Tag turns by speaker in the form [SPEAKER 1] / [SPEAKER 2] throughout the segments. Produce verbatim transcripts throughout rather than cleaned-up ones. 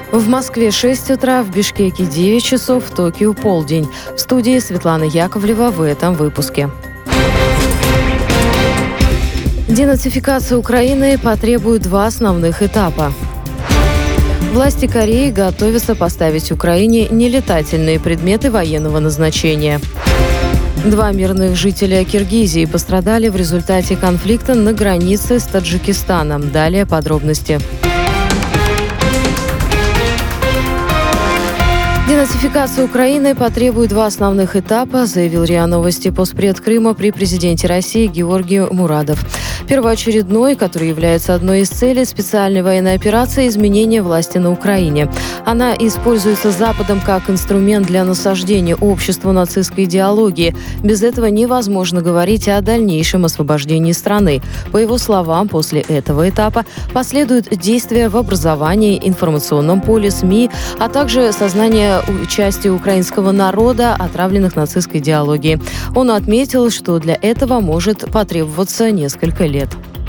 [SPEAKER 1] В Москве шесть утра, в Бишкеке девять часов, в Токио полдень. В студии Светлана Яковлева в этом выпуске. Денацификация Украины потребует два основных этапа. Власти Кореи готовятся поставить Украине нелетательные предметы военного назначения. Два мирных жителя Киргизии пострадали в результате конфликта на границе с Таджикистаном. Далее подробности. Денацификация Украины потребует два основных этапа, заявил РИА Новости постпред Крыма при президенте России Георгий Мурадов. Первоочередной, который является одной из целей специальной военной операции изменения власти на Украине. Она используется Западом как инструмент для насаждения обществу нацистской идеологии. Без этого невозможно говорить о дальнейшем освобождении страны. По его словам, после этого этапа последуют действия в образовании, информационном поле, СМИ, а также сознание участия украинского народа, отравленных нацистской идеологией. Он отметил, что для этого может потребоваться несколько лет.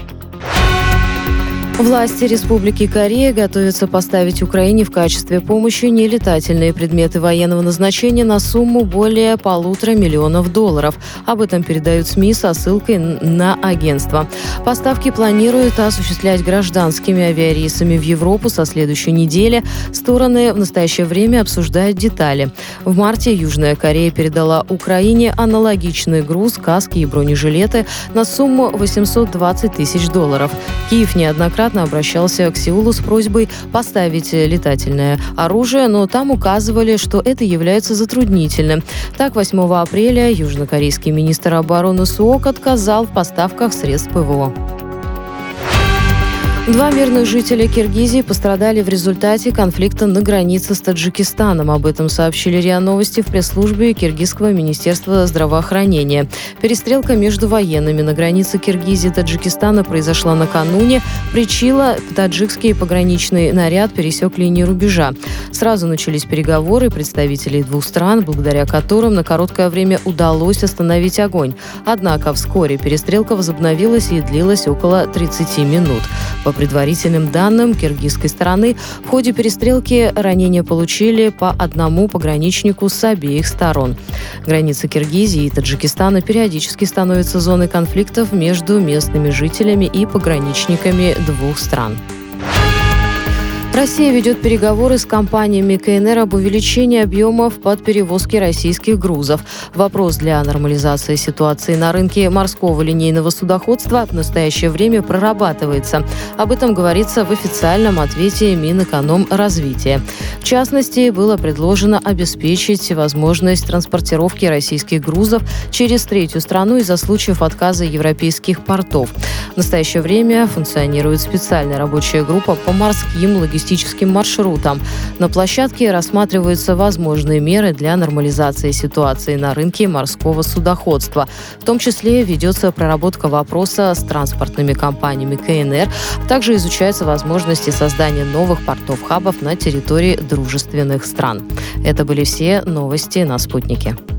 [SPEAKER 1] Власти Республики Корея готовятся поставить Украине в качестве помощи нелетательные предметы военного назначения на сумму более полутора миллионов долларов. Об этом передают СМИ со ссылкой на агентство. Поставки планируют осуществлять гражданскими авиарейсами в Европу со следующей недели. Стороны в настоящее время обсуждают детали. В марте Южная Корея передала Украине аналогичный груз, каски и бронежилеты на сумму восемьсот двадцать тысяч долларов. Киев неоднократно обращался к Сеулу с просьбой поставить летательное оружие, но там указывали, что это является затруднительным. Так, восьмого апреля южнокорейский министр обороны Суок отказал в поставках средств ПВО. Два мирных жителя Киргизии пострадали в результате конфликта на границе с Таджикистаном. Об этом сообщили РИА Новости в пресс-службе Киргизского министерства здравоохранения. Перестрелка между военными на границе Киргизии и Таджикистана произошла накануне. Причила таджикский пограничный наряд пересек линию рубежа. Сразу начались переговоры представителей двух стран, благодаря которым на короткое время удалось остановить огонь. Однако вскоре перестрелка возобновилась и длилась около тридцати минут. По предварительным данным киргизской стороны, в ходе перестрелки ранения получили по одному пограничнику с обеих сторон. Граница Киргизии и Таджикистана периодически становится зоной конфликтов между местными жителями и пограничниками двух стран. Россия ведет переговоры с компаниями КНР об увеличении объемов под перевозки российских грузов. Вопрос для нормализации ситуации на рынке морского линейного судоходства в настоящее время прорабатывается. Об этом говорится в официальном ответе Минэкономразвития. В частности, было предложено обеспечить возможность транспортировки российских грузов через третью страну из-за случаев отказа европейских портов. В настоящее время функционирует специальная рабочая группа по морским логистическим маршрутам. На площадке рассматриваются возможные меры для нормализации ситуации на рынке морского судоходства. В том числе ведется проработка вопроса с транспортными компаниями КНР. Также изучаются возможности создания новых портов-хабов на территории дружественных стран. Это были все новости на «Спутнике».